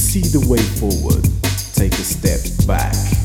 see the way forward, take a step back.